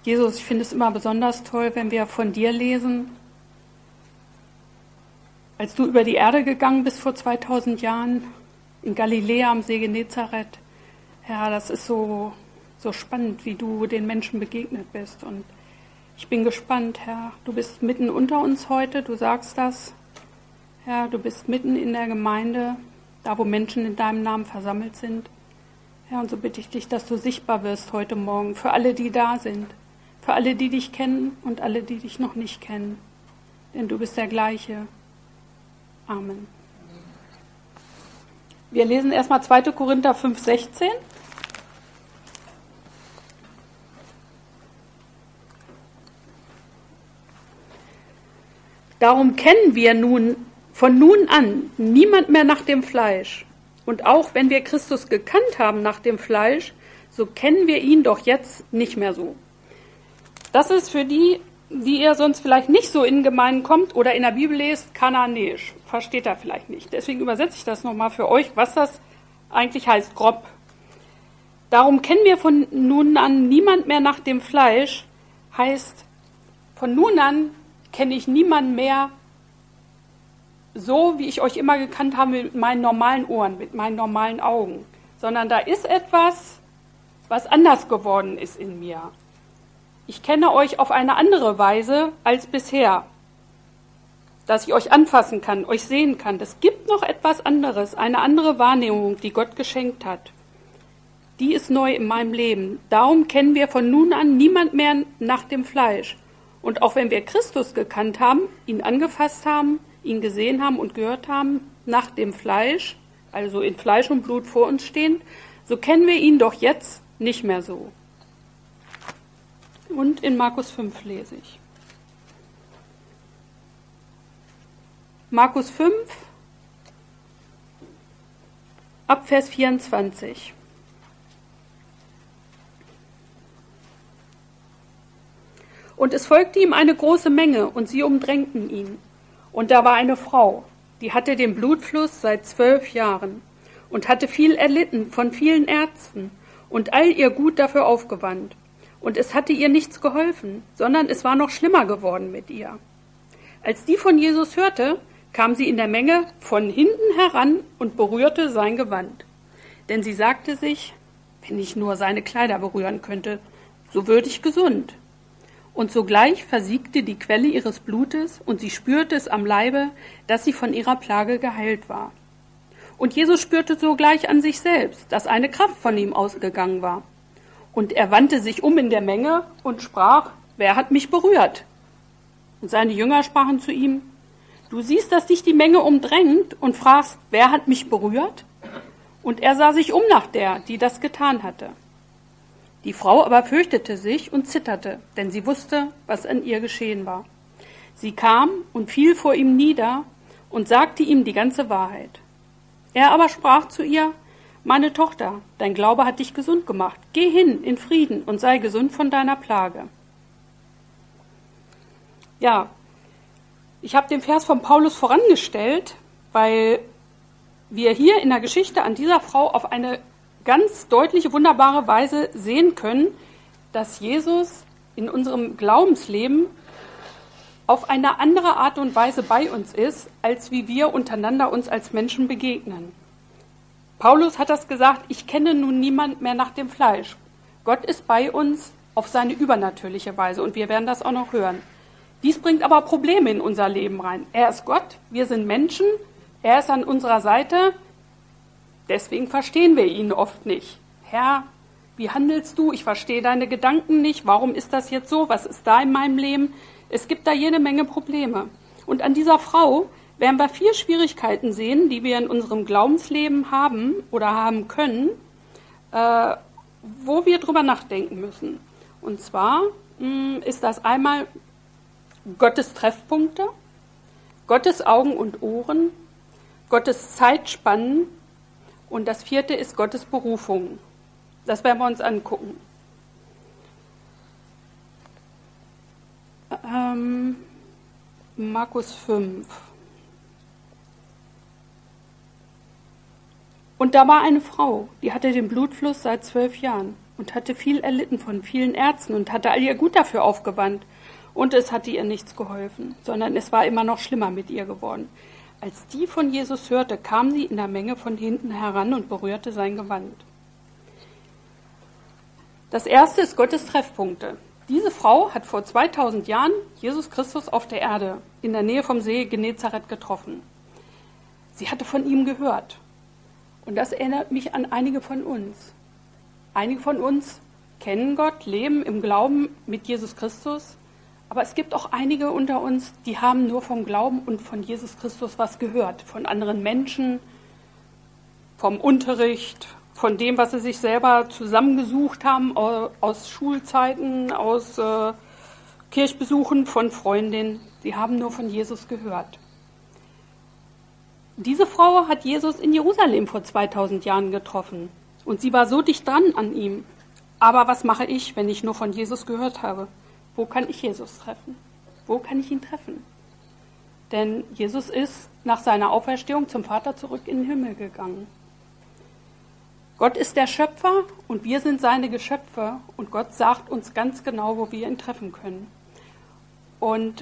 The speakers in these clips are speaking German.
Jesus, ich finde es immer besonders toll, wenn wir von dir lesen. Als du über die Erde gegangen bist vor 2000 Jahren, in Galiläa am See Genezareth, Herr, das ist so spannend, wie du den Menschen begegnet bist. Und ich bin gespannt, Herr, du bist mitten unter uns heute, du sagst das. Herr, du bist mitten in der Gemeinde, da wo Menschen in deinem Namen versammelt sind. Herr, und so bitte ich dich, dass du sichtbar wirst heute Morgen für alle, die da sind, für alle, die dich kennen und alle, die dich noch nicht kennen. Denn du bist der Gleiche. Amen. Wir lesen erstmal 2. Korinther 5,16. Darum kennen wir von nun an niemand mehr nach dem Fleisch. Und auch wenn wir Christus gekannt haben nach dem Fleisch, so kennen wir ihn doch jetzt nicht mehr so. Das ist für die ihr sonst vielleicht nicht so in Gemeinden kommt oder in der Bibel lest, Kanaanäisch. Versteht ihr vielleicht nicht. Deswegen übersetze ich das nochmal für euch, was das eigentlich heißt, grob. Darum kennen wir von nun an niemand mehr nach dem Fleisch, heißt, von nun an kenne ich niemanden mehr so, wie ich euch immer gekannt habe, mit meinen normalen Ohren, mit meinen normalen Augen. Sondern da ist etwas, was anders geworden ist in mir. Ich kenne euch auf eine andere Weise als bisher, dass ich euch anfassen kann, euch sehen kann. Es gibt noch etwas anderes, eine andere Wahrnehmung, die Gott geschenkt hat. Die ist neu in meinem Leben. Darum kennen wir von nun an niemand mehr nach dem Fleisch. Und auch wenn wir Christus gekannt haben, ihn angefasst haben, ihn gesehen haben und gehört haben, nach dem Fleisch, also in Fleisch und Blut vor uns stehend, so kennen wir ihn doch jetzt nicht mehr so. Und in Markus 5 lese ich. Markus 5, ab Vers 24. Und es folgte ihm eine große Menge, und sie umdrängten ihn. Und da war eine Frau, die hatte den Blutfluss seit 12 Jahren und hatte viel erlitten von vielen Ärzten und all ihr Gut dafür aufgewandt. Und es hatte ihr nichts geholfen, sondern es war noch schlimmer geworden mit ihr. Als die von Jesus hörte, kam sie in der Menge von hinten heran und berührte sein Gewand. Denn sie sagte sich, wenn ich nur seine Kleider berühren könnte, so würde ich gesund. Und sogleich versiegte die Quelle ihres Blutes, und sie spürte es am Leibe, dass sie von ihrer Plage geheilt war. Und Jesus spürte sogleich an sich selbst, dass eine Kraft von ihm ausgegangen war. Und er wandte sich um in der Menge und sprach, wer hat mich berührt? Und seine Jünger sprachen zu ihm, du siehst, dass dich die Menge umdrängt und fragst, wer hat mich berührt? Und er sah sich um nach der, die das getan hatte. Die Frau aber fürchtete sich und zitterte, denn sie wusste, was an ihr geschehen war. Sie kam und fiel vor ihm nieder und sagte ihm die ganze Wahrheit. Er aber sprach zu ihr, meine Tochter, dein Glaube hat dich gesund gemacht. Geh hin in Frieden und sei gesund von deiner Plage. Ja, ich habe den Vers von Paulus vorangestellt, weil wir hier in der Geschichte an dieser Frau auf eine ganz deutliche, wunderbare Weise sehen können, dass Jesus in unserem Glaubensleben auf eine andere Art und Weise bei uns ist, als wie wir untereinander uns als Menschen begegnen. Paulus hat das gesagt, ich kenne nun niemand mehr nach dem Fleisch. Gott ist bei uns auf seine übernatürliche Weise und wir werden das auch noch hören. Dies bringt aber Probleme in unser Leben rein. Er ist Gott, wir sind Menschen, er ist an unserer Seite, deswegen verstehen wir ihn oft nicht. Herr, wie handelst du? Ich verstehe deine Gedanken nicht. Warum ist das jetzt so? Was ist da in meinem Leben? Es gibt da jede Menge Probleme. Und an dieser Frau werden wir 4 Schwierigkeiten sehen, die wir in unserem Glaubensleben haben oder haben können, wo wir drüber nachdenken müssen. Und zwar ist das einmal Gottes Treffpunkte, Gottes Augen und Ohren, Gottes Zeitspannen und das 4. ist Gottes Berufung. Das werden wir uns angucken. Markus 5. Und da war eine Frau, die hatte den Blutfluss seit 12 Jahren. und hatte viel erlitten von vielen Ärzten und hatte all ihr Gut dafür aufgewandt. Und es hatte ihr nichts geholfen, sondern es war immer noch schlimmer mit ihr geworden. Als die von Jesus hörte, kam sie in der Menge von hinten heran und berührte sein Gewand. Das erste ist Gottes Treffpunkte. Diese Frau hat vor 2000 Jahren Jesus Christus auf der Erde in der Nähe vom See Genezareth getroffen. Sie hatte von ihm gehört. Und das erinnert mich an einige von uns. Einige von uns kennen Gott, leben im Glauben mit Jesus Christus. Aber es gibt auch einige unter uns, die haben nur vom Glauben und von Jesus Christus was gehört. Von anderen Menschen, vom Unterricht, von dem, was sie sich selber zusammengesucht haben, aus Schulzeiten, aus Kirchbesuchen, von Freundinnen. Sie haben nur von Jesus gehört. Diese Frau hat Jesus in Jerusalem vor 2000 Jahren getroffen. Und sie war so dicht dran an ihm. Aber was mache ich, wenn ich nur von Jesus gehört habe? Wo kann ich Jesus treffen? Wo kann ich ihn treffen? Denn Jesus ist nach seiner Auferstehung zum Vater zurück in den Himmel gegangen. Gott ist der Schöpfer und wir sind seine Geschöpfe. Und Gott sagt uns ganz genau, wo wir ihn treffen können. Und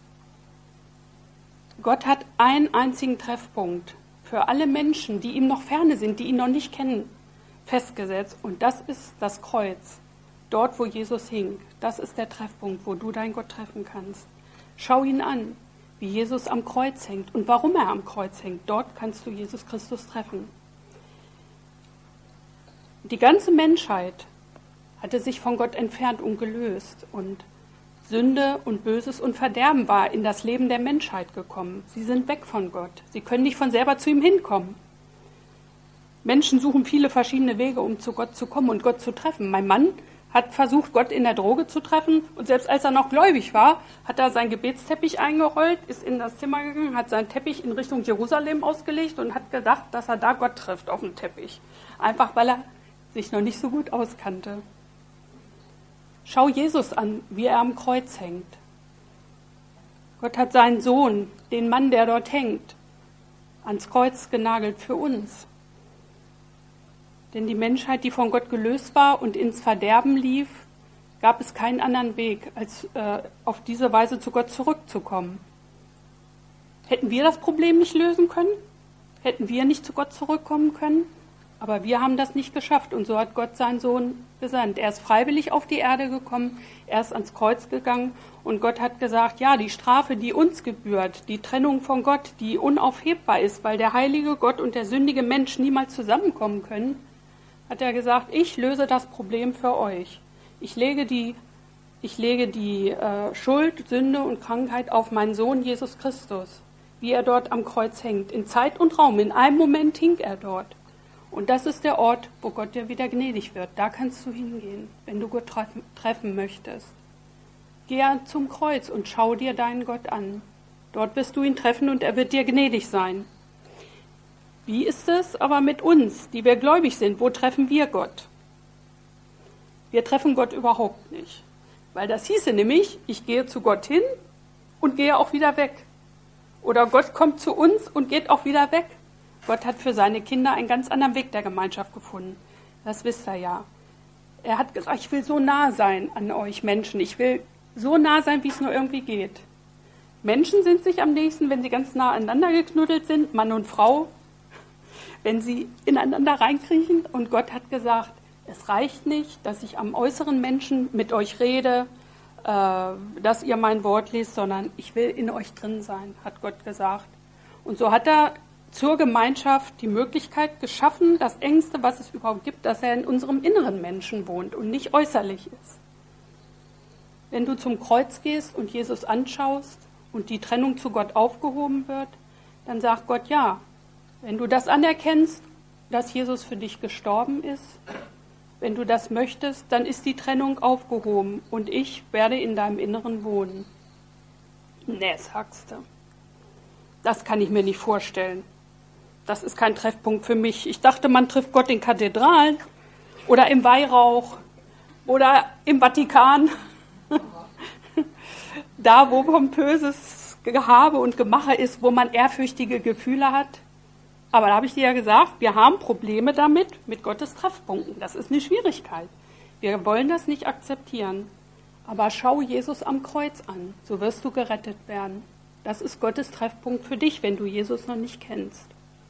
Gott hat einen einzigen Treffpunkt für alle Menschen, die ihm noch ferne sind, die ihn noch nicht kennen, festgesetzt. Und das ist das Kreuz. Dort, wo Jesus hing, das ist der Treffpunkt, wo du deinen Gott treffen kannst. Schau ihn an, wie Jesus am Kreuz hängt und warum er am Kreuz hängt. Dort kannst du Jesus Christus treffen. Die ganze Menschheit hatte sich von Gott entfernt und gelöst. Und Sünde und Böses und Verderben war in das Leben der Menschheit gekommen. Sie sind weg von Gott. Sie können nicht von selber zu ihm hinkommen. Menschen suchen viele verschiedene Wege, um zu Gott zu kommen und Gott zu treffen. Mein Mann hat versucht, Gott in der Droge zu treffen. Und selbst als er noch gläubig war, hat er seinen Gebetsteppich eingerollt, ist in das Zimmer gegangen, hat seinen Teppich in Richtung Jerusalem ausgelegt und hat gedacht, dass er da Gott trifft auf dem Teppich. Einfach, weil er sich noch nicht so gut auskannte. Schau Jesus an, wie er am Kreuz hängt. Gott hat seinen Sohn, den Mann, der dort hängt, ans Kreuz genagelt für uns. Denn die Menschheit, die von Gott gelöst war und ins Verderben lief, gab es keinen anderen Weg, als auf diese Weise zu Gott zurückzukommen. Hätten wir das Problem nicht lösen können? Hätten wir nicht zu Gott zurückkommen können? Aber wir haben das nicht geschafft und so hat Gott seinen Sohn gesandt. Er ist freiwillig auf die Erde gekommen, er ist ans Kreuz gegangen und Gott hat gesagt, ja, die Strafe, die uns gebührt, die Trennung von Gott, die unaufhebbar ist, weil der heilige Gott und der sündige Mensch niemals zusammenkommen können, hat er gesagt, ich löse das Problem für euch. Ich lege die Schuld, Sünde und Krankheit auf meinen Sohn Jesus Christus, wie er dort am Kreuz hängt. In Zeit und Raum, in einem Moment hing er dort. Und das ist der Ort, wo Gott dir wieder gnädig wird. Da kannst du hingehen, wenn du Gott treffen möchtest. Geh zum Kreuz und schau dir deinen Gott an. Dort wirst du ihn treffen und er wird dir gnädig sein. Wie ist es aber mit uns, die wir gläubig sind? Wo treffen wir Gott? Wir treffen Gott überhaupt nicht. Weil das hieße nämlich, ich gehe zu Gott hin und gehe auch wieder weg. Oder Gott kommt zu uns und geht auch wieder weg. Gott hat für seine Kinder einen ganz anderen Weg der Gemeinschaft gefunden. Das wisst ihr ja. Er hat gesagt, ich will so nah sein an euch Menschen. Ich will so nah sein, wie es nur irgendwie geht. Menschen sind sich am nächsten, wenn sie ganz nah aneinander geknuddelt sind, Mann und Frau, wenn sie ineinander reinkriechen. Und Gott hat gesagt, es reicht nicht, dass ich am äußeren Menschen mit euch rede, dass ihr mein Wort liest, sondern ich will in euch drin sein, hat Gott gesagt. Und so hat er zur Gemeinschaft die Möglichkeit geschaffen, das Engste, was es überhaupt gibt, dass er in unserem inneren Menschen wohnt und nicht äußerlich ist. Wenn du zum Kreuz gehst und Jesus anschaust und die Trennung zu Gott aufgehoben wird, dann sagt Gott ja. Wenn du das anerkennst, dass Jesus für dich gestorben ist, wenn du das möchtest, dann ist die Trennung aufgehoben und ich werde in deinem Inneren wohnen. Nee, sagst du. Das kann ich mir nicht vorstellen. Das ist kein Treffpunkt für mich. Ich dachte, man trifft Gott in Kathedralen oder im Weihrauch oder im Vatikan. Da, wo pompöses Gehabe und Gemache ist, wo man ehrfürchtige Gefühle hat. Aber da habe ich dir ja gesagt, wir haben Probleme damit, mit Gottes Treffpunkten. Das ist eine Schwierigkeit. Wir wollen das nicht akzeptieren. Aber schau Jesus am Kreuz an, so wirst du gerettet werden. Das ist Gottes Treffpunkt für dich, wenn du Jesus noch nicht kennst.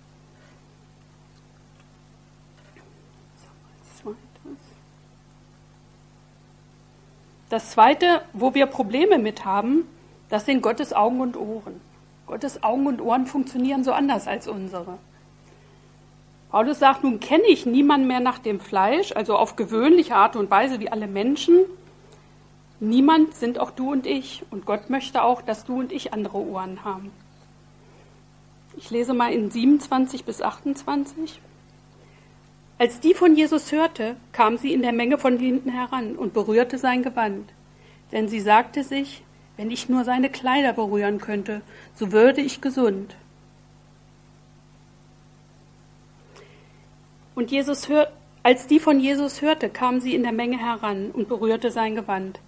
Das Zweite, wo wir Probleme mit haben, das sind Gottes Augen und Ohren. Gottes Augen und Ohren funktionieren so anders als unsere. Paulus sagt, nun kenne ich niemanden mehr nach dem Fleisch, also auf gewöhnliche Art und Weise wie alle Menschen. Niemand sind auch du und ich. Und Gott möchte auch, dass du und ich andere Ohren haben. Ich lese mal in 27 bis 28. Als die von Jesus hörte, kam sie in der Menge von hinten heran und berührte sein Gewand. Denn sie sagte sich, wenn ich nur seine Kleider berühren könnte, so würde ich gesund. Und als die von Jesus hörte, kam sie in der Menge heran und berührte sein Gewand.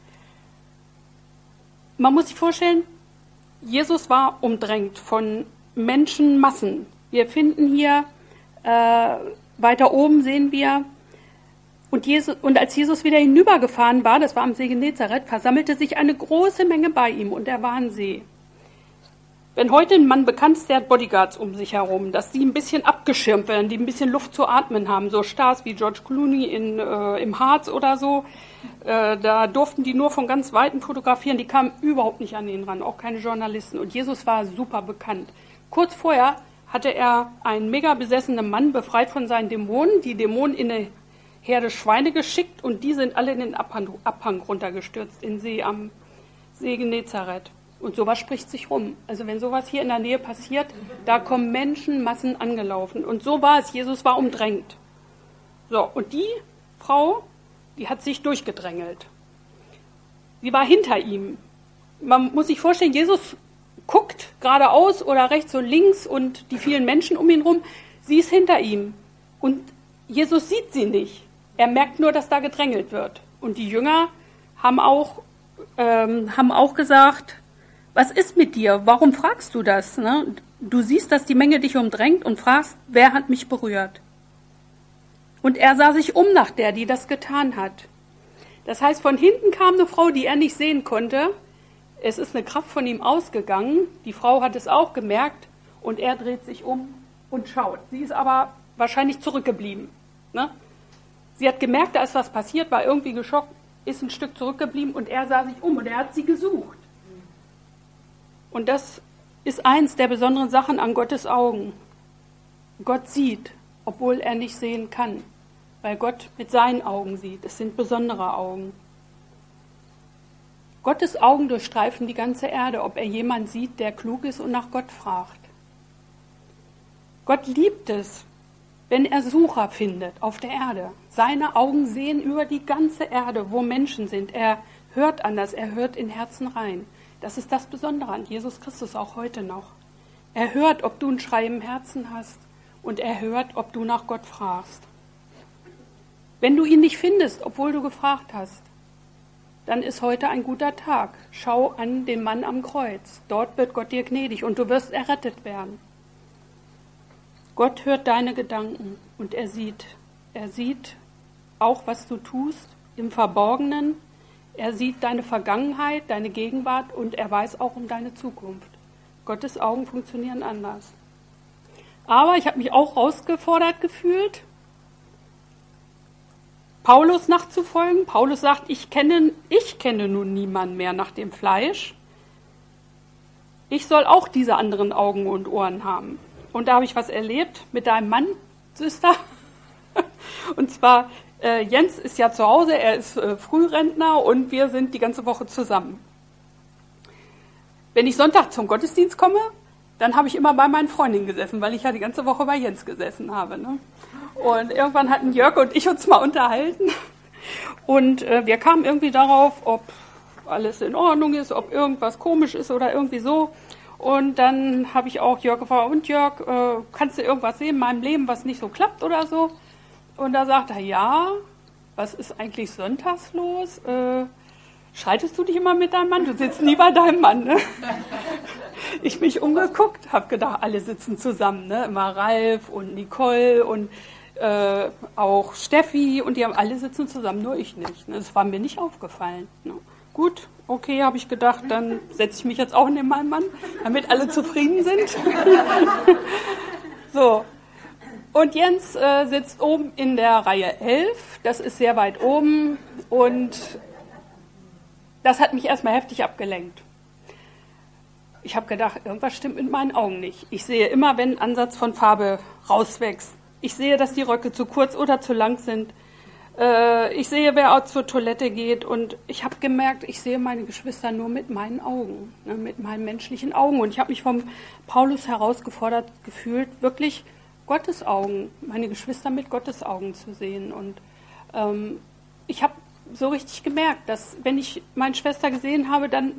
Man muss sich vorstellen, Jesus war umdrängt von Menschenmassen. Wir finden hier, weiter oben sehen wir, und als Jesus wieder hinübergefahren war, das war am See Genezareth, versammelte sich eine große Menge bei ihm und er war ein See. Wenn heute ein Mann bekannt ist, der hat Bodyguards um sich herum, dass die ein bisschen abgeschirmt werden, die ein bisschen Luft zu atmen haben, so Stars wie George Clooney im Harz oder so, da durften die nur von ganz Weitem fotografieren, die kamen überhaupt nicht an ihn ran, auch keine Journalisten. Und Jesus war super bekannt. Kurz vorher hatte er einen mega besessenen Mann befreit von seinen Dämonen, die Dämonen in eine Herde Schweine geschickt und die sind alle in den Abhang runtergestürzt, in See am See Genezareth. Und sowas spricht sich rum. Also wenn sowas hier in der Nähe passiert, da kommen Menschenmassen angelaufen. Und so war es, Jesus war umdrängt. So, und die Frau, die hat sich durchgedrängelt. Sie war hinter ihm. Man muss sich vorstellen, Jesus guckt geradeaus oder rechts und links und die vielen Menschen um ihn rum, sie ist hinter ihm. Und Jesus sieht sie nicht. Er merkt nur, dass da gedrängelt wird. Und die Jünger haben auch gesagt, was ist mit dir? Warum fragst du das? Ne? Du siehst, dass die Menge dich umdrängt und fragst, wer hat mich berührt? Und er sah sich um nach der, die das getan hat. Das heißt, von hinten kam eine Frau, die er nicht sehen konnte. Es ist eine Kraft von ihm ausgegangen. Die Frau hat es auch gemerkt und er dreht sich um und schaut. Sie ist aber wahrscheinlich zurückgeblieben. Ne? Sie hat gemerkt, da ist was passiert, war irgendwie geschockt, ist ein Stück zurückgeblieben und er sah sich um und er hat sie gesucht. Und das ist eins der besonderen Sachen an Gottes Augen. Gott sieht, obwohl er nicht sehen kann, weil Gott mit seinen Augen sieht. Es sind besondere Augen. Gottes Augen durchstreifen die ganze Erde, ob er jemand sieht, der klug ist und nach Gott fragt. Gott liebt es, wenn er Sucher findet auf der Erde. Seine Augen sehen über die ganze Erde, wo Menschen sind. Er hört anders, er hört in Herzen rein. Das ist das Besondere an Jesus Christus auch heute noch. Er hört, ob du einen Schrei im Herzen hast und er hört, ob du nach Gott fragst. Wenn du ihn nicht findest, obwohl du gefragt hast, dann ist heute ein guter Tag. Schau an den Mann am Kreuz. Dort wird Gott dir gnädig und du wirst errettet werden. Gott hört deine Gedanken und er sieht auch, was du tust im Verborgenen. Er sieht deine Vergangenheit, deine Gegenwart und er weiß auch um deine Zukunft. Gottes Augen funktionieren anders. Aber ich habe mich auch herausgefordert gefühlt, Paulus nachzufolgen. Paulus sagt, ich kenne nun niemanden mehr nach dem Fleisch. Ich soll auch diese anderen Augen und Ohren haben. Und da habe ich was erlebt mit deinem Mann, Sister. Und zwar, Jens ist ja zu Hause, er ist Frührentner und wir sind die ganze Woche zusammen. Wenn ich Sonntag zum Gottesdienst komme, dann habe ich immer bei meinen Freundinnen gesessen, weil ich ja die ganze Woche bei Jens gesessen habe. Ne? Und irgendwann hatten Jörg und ich uns mal unterhalten. Und wir kamen irgendwie darauf, ob alles in Ordnung ist, ob irgendwas komisch ist oder irgendwie so. Und dann habe ich auch Jörg gefragt, und Jörg, kannst du irgendwas sehen in meinem Leben, was nicht so klappt oder so? Und da sagt er, ja, was ist eigentlich sonntags los? Streitest du dich immer mit deinem Mann? Du sitzt nie bei deinem Mann, ne? Ich mich umgeguckt, habe gedacht, alle sitzen zusammen, ne? Immer Ralf und Nicole und auch Steffi und die haben alle sitzen zusammen, nur ich nicht. Das war mir nicht aufgefallen. Ne? Gut, okay, habe ich gedacht, dann setze ich mich jetzt auch neben meinen Mann, damit alle zufrieden sind. So, und Jens sitzt oben in der Reihe 11, das ist sehr weit oben und das hat mich erstmal heftig abgelenkt. Ich habe gedacht, irgendwas stimmt mit meinen Augen nicht. Ich sehe immer, wenn ein Ansatz von Farbe rauswächst. Ich sehe, dass die Röcke zu kurz oder zu lang sind. Ich sehe, wer auch zur Toilette geht. Und ich habe gemerkt, ich sehe meine Geschwister nur mit meinen Augen, ne, mit meinen menschlichen Augen. Und ich habe mich vom Paulus herausgefordert gefühlt, wirklich Gottes Augen, meine Geschwister mit Gottes Augen zu sehen. Und ich habe so richtig gemerkt, dass wenn ich meine Schwester gesehen habe, dann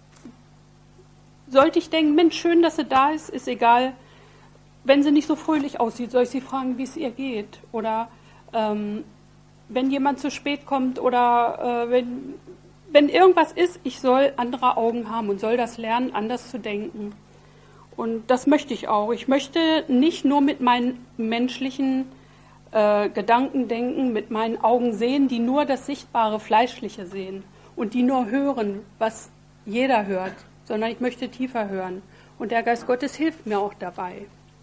sollte ich denken, Mensch, schön, dass sie da ist egal. Wenn sie nicht so fröhlich aussieht, soll ich sie fragen, wie es ihr geht. Oder wenn jemand zu spät kommt oder wenn irgendwas ist, ich soll andere Augen haben und soll das lernen, anders zu denken. Und das möchte ich auch. Ich möchte nicht nur mit meinen menschlichen Gedanken denken, mit meinen Augen sehen, die nur das sichtbare Fleischliche sehen und die nur hören, was jeder hört, sondern ich möchte tiefer hören. Und der Geist Gottes hilft mir auch dabei.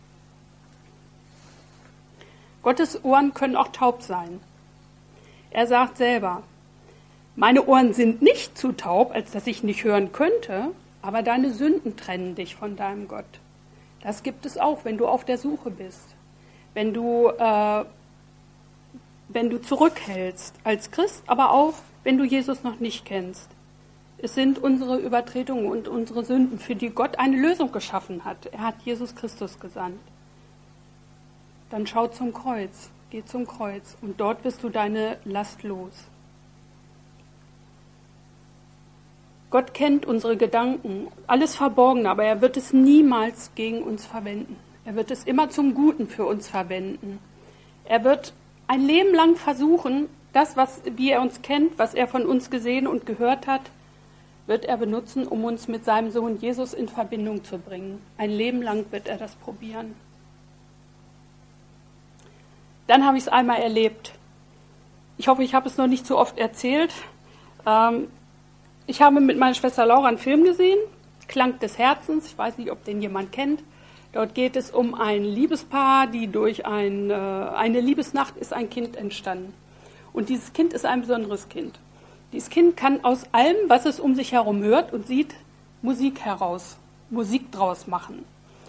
Gottes Ohren können auch taub sein. Er sagt selber, meine Ohren sind nicht zu taub, als dass ich nicht hören könnte, aber deine Sünden trennen dich von deinem Gott. Das gibt es auch, wenn du auf der Suche bist. Wenn du zurückhältst als Christ, aber auch, wenn du Jesus noch nicht kennst. Es sind unsere Übertretungen und unsere Sünden, für die Gott eine Lösung geschaffen hat. Er hat Jesus Christus gesandt. Dann schau zum Kreuz, geh zum Kreuz und dort wirst du deine Last los. Gott kennt unsere Gedanken, alles Verborgene, aber er wird es niemals gegen uns verwenden. Er wird es immer zum Guten für uns verwenden. Er wird ein Leben lang versuchen, das, wie er uns kennt, was er von uns gesehen und gehört hat, wird er benutzen, um uns mit seinem Sohn Jesus in Verbindung zu bringen. Ein Leben lang wird er das probieren. Dann habe ich es einmal erlebt. Ich hoffe, ich habe es noch nicht so oft erzählt. Ich habe mit meiner Schwester Laura einen Film gesehen, Klang des Herzens. Ich weiß nicht, ob den jemand kennt. Dort geht es um ein Liebespaar, die durch eine Liebesnacht ist ein Kind entstanden. Und dieses Kind ist ein besonderes Kind. Dieses Kind kann aus allem, was es um sich herum hört und sieht, Musik draus machen.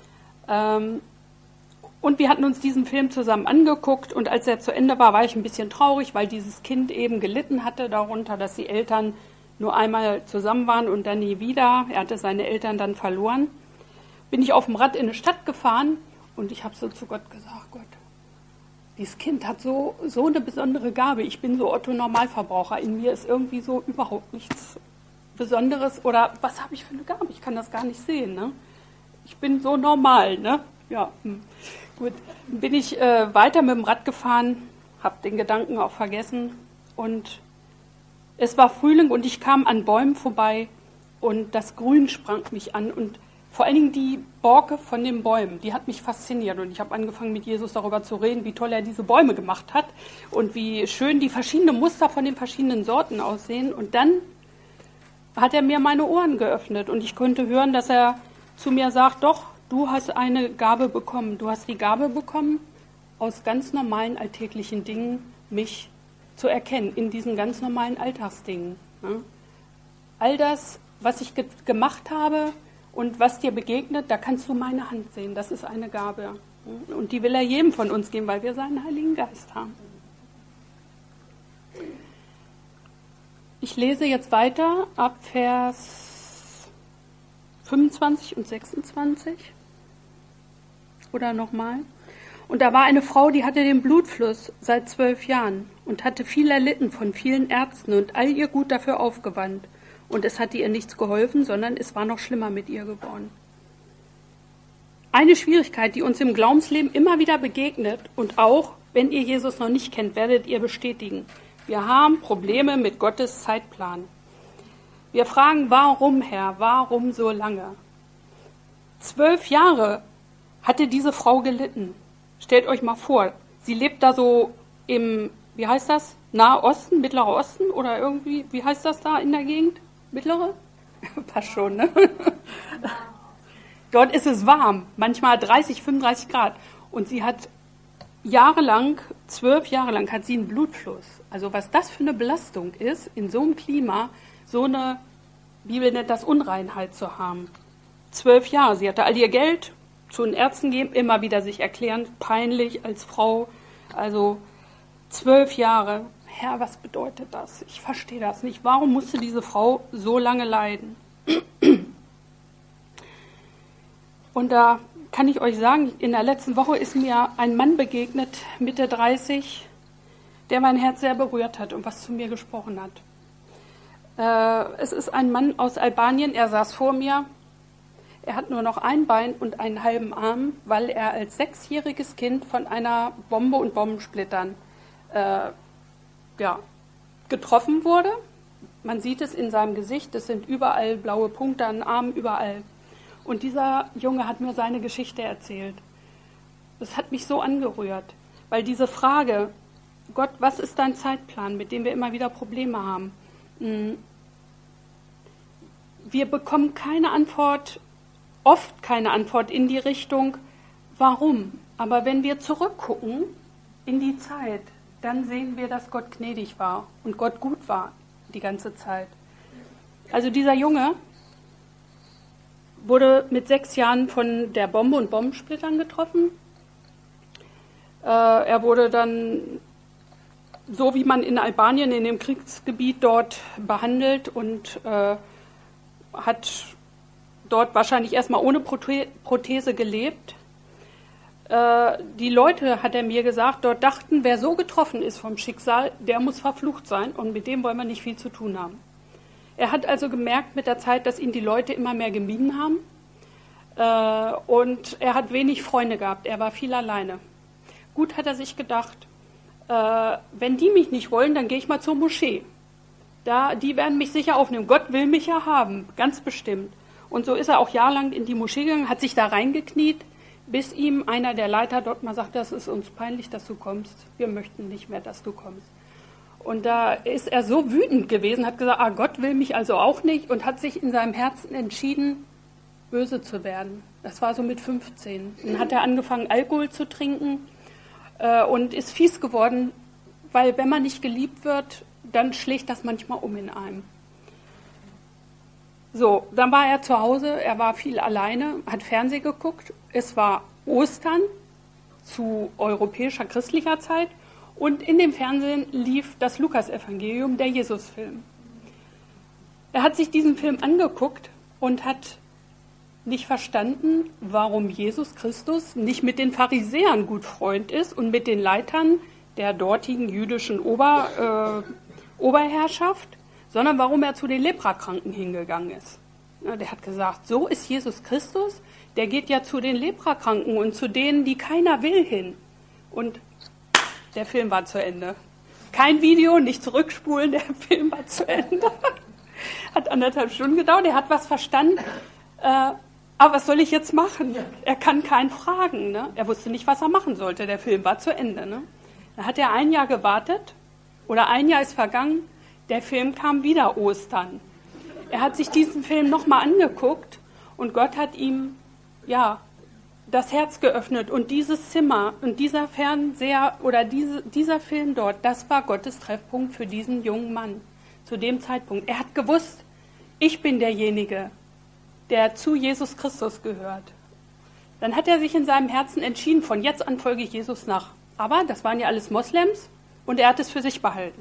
Und wir hatten uns diesen Film zusammen angeguckt und als er zu Ende war, war ich ein bisschen traurig, weil dieses Kind eben gelitten hatte darunter, dass die Eltern nur einmal zusammen waren und dann nie wieder. Er hatte seine Eltern dann verloren. Bin ich auf dem Rad in eine Stadt gefahren und ich habe so zu Gott gesagt, Gott, dieses Kind hat so eine besondere Gabe. Ich bin so Otto-Normalverbraucher. In mir ist irgendwie so überhaupt nichts Besonderes. Oder was habe ich für eine Gabe? Ich kann das gar nicht sehen. Ne? Ich bin so normal. Ne? Ja, gut. Dann bin ich weiter mit dem Rad gefahren, habe den Gedanken auch vergessen. Und es war Frühling und ich kam an Bäumen vorbei und das Grün sprang mich an. Und vor allen Dingen die Borke von den Bäumen, die hat mich fasziniert. Und ich habe angefangen, mit Jesus darüber zu reden, wie toll er diese Bäume gemacht hat und wie schön die verschiedenen Muster von den verschiedenen Sorten aussehen. Und dann hat er mir meine Ohren geöffnet und ich konnte hören, dass er zu mir sagt, doch, du hast eine Gabe bekommen. Du hast die Gabe bekommen, aus ganz normalen alltäglichen Dingen mich zu erkennen, in diesen ganz normalen Alltagsdingen. Ne? All das, was ich gemacht habe, und was dir begegnet, da kannst du meine Hand sehen. Das ist eine Gabe. Und die will er jedem von uns geben, weil wir seinen Heiligen Geist haben. Ich lese jetzt weiter ab Vers 25 und 26. Oder nochmal. Und da war eine Frau, die hatte den Blutfluss seit 12 Jahren und hatte viel erlitten von vielen Ärzten und all ihr Gut dafür aufgewandt. Und es hatte ihr nichts geholfen, sondern es war noch schlimmer mit ihr geworden. Eine Schwierigkeit, die uns im Glaubensleben immer wieder begegnet und auch, wenn ihr Jesus noch nicht kennt, werdet ihr bestätigen. Wir haben Probleme mit Gottes Zeitplan. Wir fragen, warum, Herr, warum so lange? 12 Jahre hatte diese Frau gelitten. Stellt euch mal vor, Sie lebt da so im, wie heißt das, Nahe Osten, Mittlerer Osten oder irgendwie, wie heißt das da in der Gegend? Mittlere? Passt schon, ne? Dort ist es warm, manchmal 30, 35 Grad. Und sie hat jahrelang, 12 Jahre lang, hat sie einen Blutfluss. Also was das für eine Belastung ist, in so einem Klima, so eine, Bibel nennt das Unreinheit zu haben. 12 Jahre, sie hatte all ihr Geld zu den Ärzten gegeben, immer wieder sich erklären, peinlich als Frau. Also 12 Jahre. Herr, was bedeutet das? Ich verstehe das nicht. Warum musste diese Frau so lange leiden? Und da kann ich euch sagen, in der letzten Woche ist mir ein Mann begegnet, Mitte 30, der mein Herz sehr berührt hat und was zu mir gesprochen hat. Es ist ein Mann aus Albanien, er saß vor mir. Er hat nur noch ein Bein und einen halben Arm, weil er als 6-jähriges Kind von einer Bombe und Bombensplittern getroffen wurde. Man sieht es in seinem Gesicht, es sind überall blaue Punkte an den Armen, überall. Und dieser Junge hat mir seine Geschichte erzählt. Das hat mich so angerührt, weil diese Frage, Gott, was ist dein Zeitplan, mit dem wir immer wieder Probleme haben? Wir bekommen keine Antwort, oft keine Antwort in die Richtung, warum? Aber wenn wir zurückgucken in die Zeit, dann sehen wir, dass Gott gnädig war und Gott gut war die ganze Zeit. Also dieser Junge wurde mit 6 Jahren von der Bombe und Bombensplittern getroffen. Er wurde dann, so wie man in Albanien, in dem Kriegsgebiet dort behandelt und hat dort wahrscheinlich erstmal ohne Prothese gelebt. Die Leute, hat er mir gesagt, dort dachten, wer so getroffen ist vom Schicksal, der muss verflucht sein und mit dem wollen wir nicht viel zu tun haben. Er hat also gemerkt mit der Zeit, dass ihn die Leute immer mehr gemieden haben und er hat wenig Freunde gehabt, er war viel alleine. Gut hat er sich gedacht, wenn die mich nicht wollen, dann gehe ich mal zur Moschee. Die werden mich sicher aufnehmen. Gott will mich ja haben, ganz bestimmt. Und so ist er auch jahrelang in die Moschee gegangen, hat sich da reingekniet, bis ihm einer der Leiter dort mal sagt, das ist uns peinlich, dass du kommst. Wir möchten nicht mehr, dass du kommst. Und da ist er so wütend gewesen, hat gesagt, Gott will mich also auch nicht und hat sich in seinem Herzen entschieden, böse zu werden. Das war so mit 15. Dann hat er angefangen, Alkohol zu trinken und ist fies geworden, weil wenn man nicht geliebt wird, dann schlägt das manchmal um in einem. So, dann war er zu Hause, er war viel alleine, hat Fernsehen geguckt. Es war Ostern zu europäischer christlicher Zeit und in dem Fernsehen lief das Lukas-Evangelium, der Jesus-Film. Er hat sich diesen Film angeguckt und hat nicht verstanden, warum Jesus Christus nicht mit den Pharisäern gut Freund ist und mit den Leitern der dortigen jüdischen Oberherrschaft, sondern warum er zu den Leprakranken hingegangen ist. Ja, der hat gesagt, so ist Jesus Christus, der geht ja zu den Leprakranken und zu denen, die keiner will, hin. Und der Film war zu Ende. Kein Video, nicht zurückspulen, der Film war zu Ende. Hat 1,5 Stunden gedauert, er hat was verstanden. Aber was soll ich jetzt machen? Er kann keinen fragen. Ne? Er wusste nicht, was er machen sollte. Der Film war zu Ende. Ne? Dann hat er 1 Jahr gewartet, oder 1 Jahr ist vergangen, der Film kam wieder Ostern. Er hat sich diesen Film nochmal angeguckt und Gott hat ihm das Herz geöffnet. Und dieses Zimmer und dieser Fernseher oder dieser Film dort, das war Gottes Treffpunkt für diesen jungen Mann zu dem Zeitpunkt. Er hat gewusst, ich bin derjenige, der zu Jesus Christus gehört. Dann hat er sich in seinem Herzen entschieden, von jetzt an folge ich Jesus nach. Aber das waren ja alles Moslems und er hat es für sich behalten.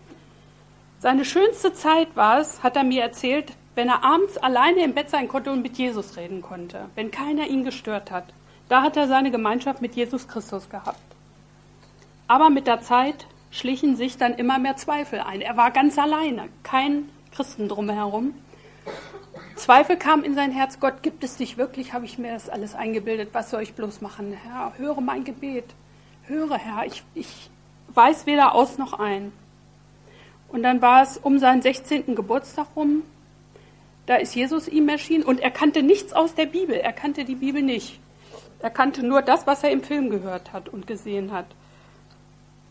Seine schönste Zeit war es, hat er mir erzählt, wenn er abends alleine im Bett sein konnte und mit Jesus reden konnte, wenn keiner ihn gestört hat. Da hat er seine Gemeinschaft mit Jesus Christus gehabt. Aber mit der Zeit schlichen sich dann immer mehr Zweifel ein. Er war ganz alleine, kein Christen drumherum. Zweifel kamen in sein Herz, Gott, gibt es dich wirklich? Habe ich mir das alles eingebildet? Was soll ich bloß machen? Herr, höre mein Gebet. Höre, Herr, ich weiß weder aus noch ein. Und dann war es um seinen 16. Geburtstag rum, da ist Jesus ihm erschienen und er kannte nichts aus der Bibel, er kannte die Bibel nicht. Er kannte nur das, was er im Film gehört hat und gesehen hat.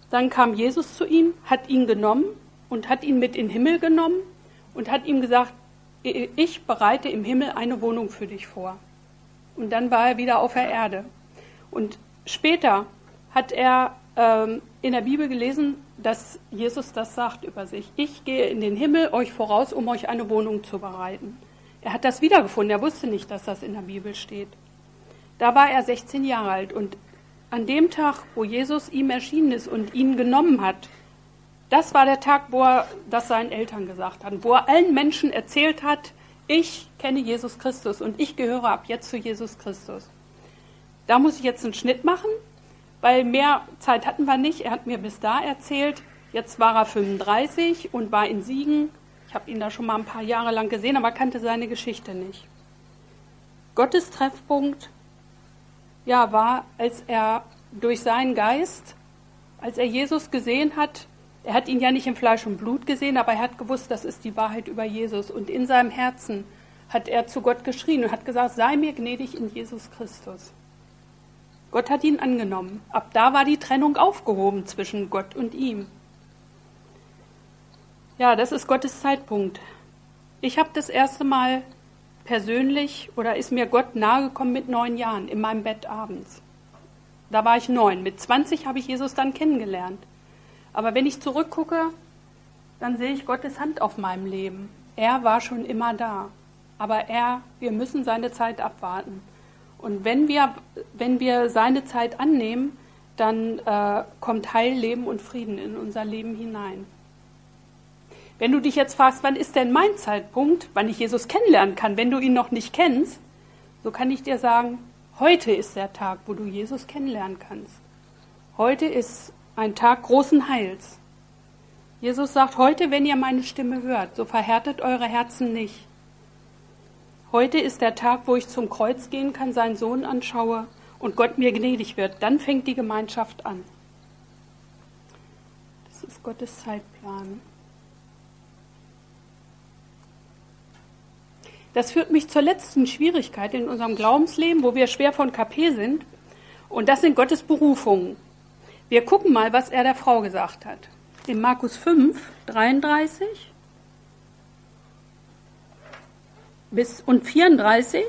Dann kam Jesus zu ihm, hat ihn genommen und hat ihn mit in den Himmel genommen und hat ihm gesagt, ich bereite im Himmel eine Wohnung für dich vor. Und dann war er wieder auf der Erde. Und später hat er in der Bibel gelesen, dass Jesus das sagt über sich. Ich gehe in den Himmel euch voraus, um euch eine Wohnung zu bereiten. Er hat das wiedergefunden. Er wusste nicht, dass das in der Bibel steht. Da war er 16 Jahre alt. Und an dem Tag, wo Jesus ihm erschienen ist und ihn genommen hat, das war der Tag, wo er das seinen Eltern gesagt hat, wo er allen Menschen erzählt hat, ich kenne Jesus Christus und ich gehöre ab jetzt zu Jesus Christus. Da muss ich jetzt einen Schnitt machen, weil mehr Zeit hatten wir nicht. Er hat mir bis da erzählt, jetzt war er 35 und war in Siegen. Ich habe ihn da schon mal ein paar Jahre lang gesehen, aber kannte seine Geschichte nicht. Gottes Treffpunkt war, als er durch seinen Geist, als er Jesus gesehen hat, er hat ihn ja nicht in Fleisch und Blut gesehen, aber er hat gewusst, das ist die Wahrheit über Jesus. Und in seinem Herzen hat er zu Gott geschrien und hat gesagt, sei mir gnädig in Jesus Christus. Gott hat ihn angenommen. Ab da war die Trennung aufgehoben zwischen Gott und ihm. Ja, das ist Gottes Zeitpunkt. Ich habe das erste Mal persönlich, oder ist mir Gott nahegekommen mit 9 Jahren, in meinem Bett abends. Da war ich 9. Mit 20 habe ich Jesus dann kennengelernt. Aber wenn ich zurückgucke, dann sehe ich Gottes Hand auf meinem Leben. Er war schon immer da. Aber wir müssen seine Zeit abwarten. Und wenn wir seine Zeit annehmen, dann kommt Heil, Leben und Frieden in unser Leben hinein. Wenn du dich jetzt fragst, wann ist denn mein Zeitpunkt, wann ich Jesus kennenlernen kann, wenn du ihn noch nicht kennst, so kann ich dir sagen, heute ist der Tag, wo du Jesus kennenlernen kannst. Heute ist ein Tag großen Heils. Jesus sagt, heute, wenn ihr meine Stimme hört, so verhärtet eure Herzen nicht. Heute ist der Tag, wo ich zum Kreuz gehen kann, seinen Sohn anschaue und Gott mir gnädig wird. Dann fängt die Gemeinschaft an. Das ist Gottes Zeitplan. Das führt mich zur letzten Schwierigkeit in unserem Glaubensleben, wo wir schwer von KP sind. Und das sind Gottes Berufungen. Wir gucken mal, was er der Frau gesagt hat. In Markus 5, 33 bis und 34.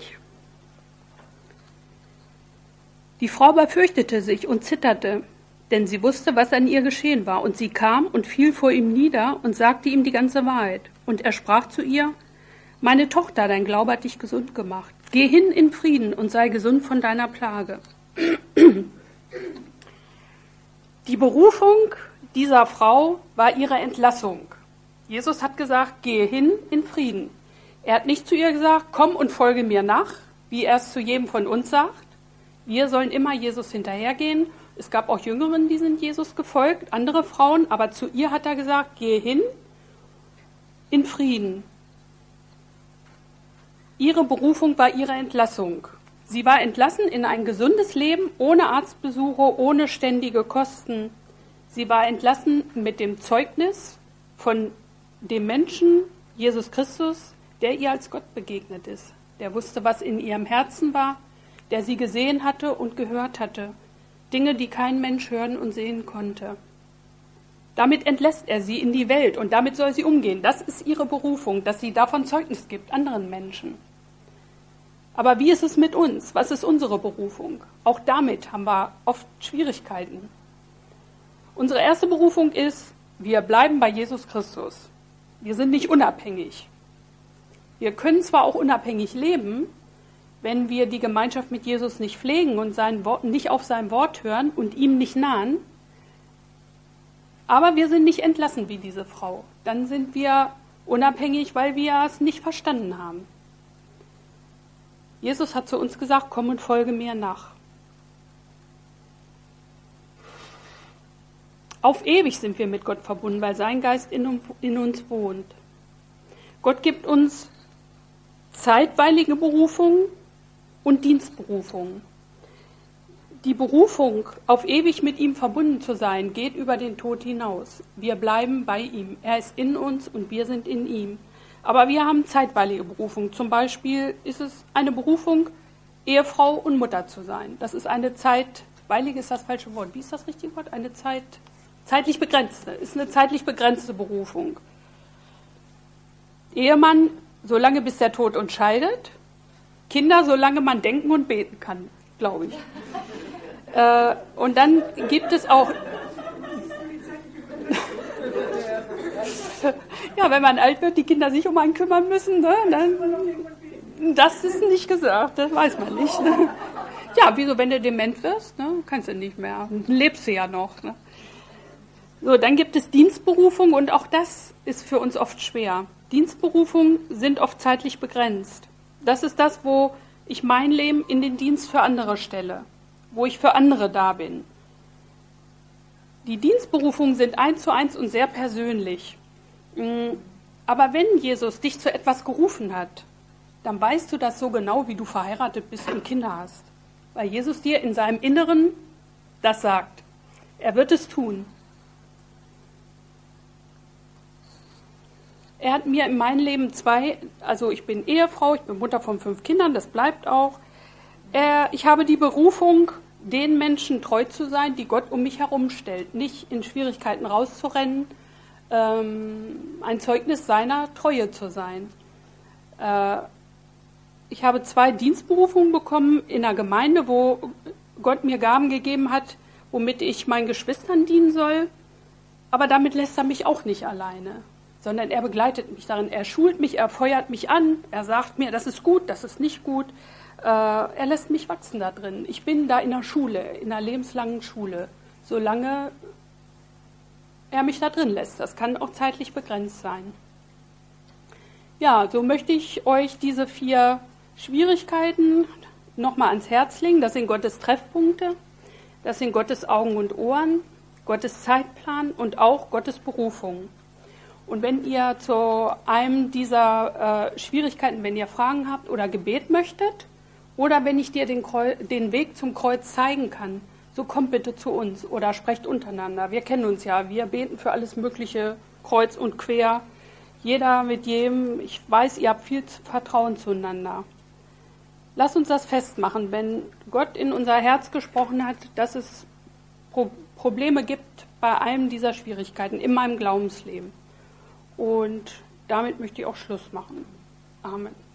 Die Frau aber fürchtete sich und zitterte, denn sie wusste, was an ihr geschehen war. Und sie kam und fiel vor ihm nieder und sagte ihm die ganze Wahrheit. Und er sprach zu ihr, meine Tochter, dein Glaube hat dich gesund gemacht. Geh hin in Frieden und sei gesund von deiner Plage. Die Berufung dieser Frau war ihre Entlassung. Jesus hat gesagt, gehe hin in Frieden. Er hat nicht zu ihr gesagt, komm und folge mir nach, wie er es zu jedem von uns sagt. Wir sollen immer Jesus hinterhergehen. Es gab auch Jüngerinnen, die sind Jesus gefolgt, andere Frauen, aber zu ihr hat er gesagt, gehe hin in Frieden. Ihre Berufung war ihre Entlassung. Sie war entlassen in ein gesundes Leben, ohne Arztbesuche, ohne ständige Kosten. Sie war entlassen mit dem Zeugnis von dem Menschen, Jesus Christus, der ihr als Gott begegnet ist. Der wusste, was in ihrem Herzen war, der sie gesehen hatte und gehört hatte. Dinge, die kein Mensch hören und sehen konnte. Damit entlässt er sie in die Welt und damit soll sie umgehen. Das ist ihre Berufung, dass sie davon Zeugnis gibt, anderen Menschen. Aber wie ist es mit uns? Was ist unsere Berufung? Auch damit haben wir oft Schwierigkeiten. Unsere erste Berufung ist, wir bleiben bei Jesus Christus. Wir sind nicht unabhängig. Wir können zwar auch unabhängig leben, wenn wir die Gemeinschaft mit Jesus nicht pflegen und nicht auf sein Wort hören und ihm nicht nahen, aber wir sind nicht entlassen wie diese Frau. Dann sind wir unabhängig, weil wir es nicht verstanden haben. Jesus hat zu uns gesagt, komm und folge mir nach. Auf ewig sind wir mit Gott verbunden, weil sein Geist in uns wohnt. Gott gibt uns zeitweilige Berufungen und Dienstberufungen. Die Berufung, auf ewig mit ihm verbunden zu sein, geht über den Tod hinaus. Wir bleiben bei ihm. Er ist in uns und wir sind in ihm. Aber wir haben zeitweilige Berufung. Zum Beispiel ist es eine Berufung, Ehefrau und Mutter zu sein. Das ist eine zeitweilige, ist das falsche Wort. Wie ist das richtige Wort? Eine Zeitlich begrenzte, ist eine zeitlich begrenzte Berufung. Ehemann, solange bis der Tod uns scheidet. Kinder, solange man denken und beten kann, glaube ich. Und dann gibt es auch... Ja, wenn man alt wird, die Kinder sich um einen kümmern müssen, ne, dann, das ist nicht gesagt, das weiß man nicht. Ne. Ja, wieso, wenn du dement wirst, ne, kannst du nicht mehr, lebst du ja noch. Ne. So, dann gibt es Dienstberufung und auch das ist für uns oft schwer. Dienstberufungen sind oft zeitlich begrenzt. Das ist das, wo ich mein Leben in den Dienst für andere stelle, wo ich für andere da bin. Die Dienstberufungen sind 1:1 und sehr persönlich. Aber wenn Jesus dich zu etwas gerufen hat, dann weißt du das so genau, wie du verheiratet bist und Kinder hast. Weil Jesus dir in seinem Inneren das sagt. Er wird es tun. Er hat mir in meinem Leben also ich bin Ehefrau, ich bin Mutter von 5 Kindern, das bleibt auch. Ich habe die Berufung, den Menschen treu zu sein, die Gott um mich herum stellt. Nicht in Schwierigkeiten rauszurennen, ein Zeugnis seiner Treue zu sein. Ich habe 2 Dienstberufungen bekommen in einer Gemeinde, wo Gott mir Gaben gegeben hat, womit ich meinen Geschwistern dienen soll. Aber damit lässt er mich auch nicht alleine, sondern er begleitet mich darin. Er schult mich, er feuert mich an, er sagt mir, das ist gut, das ist nicht gut. Er lässt mich wachsen da drin. Ich bin da in der Schule, in einer lebenslangen Schule, solange er mich da drin lässt. Das kann auch zeitlich begrenzt sein. Ja, so möchte ich euch diese 4 Schwierigkeiten nochmal ans Herz legen. Das sind Gottes Treffpunkte, das sind Gottes Augen und Ohren, Gottes Zeitplan und auch Gottes Berufung. Und wenn ihr zu einem dieser Schwierigkeiten, wenn ihr Fragen habt oder Gebet möchtet, oder wenn ich dir den Weg zum Kreuz zeigen kann, so kommt bitte zu uns oder sprecht untereinander. Wir kennen uns ja, wir beten für alles Mögliche, kreuz und quer. Jeder mit jedem, ich weiß, ihr habt viel Vertrauen zueinander. Lasst uns das festmachen, wenn Gott in unser Herz gesprochen hat, dass es Probleme gibt bei einem dieser Schwierigkeiten in meinem Glaubensleben. Und damit möchte ich auch Schluss machen. Amen.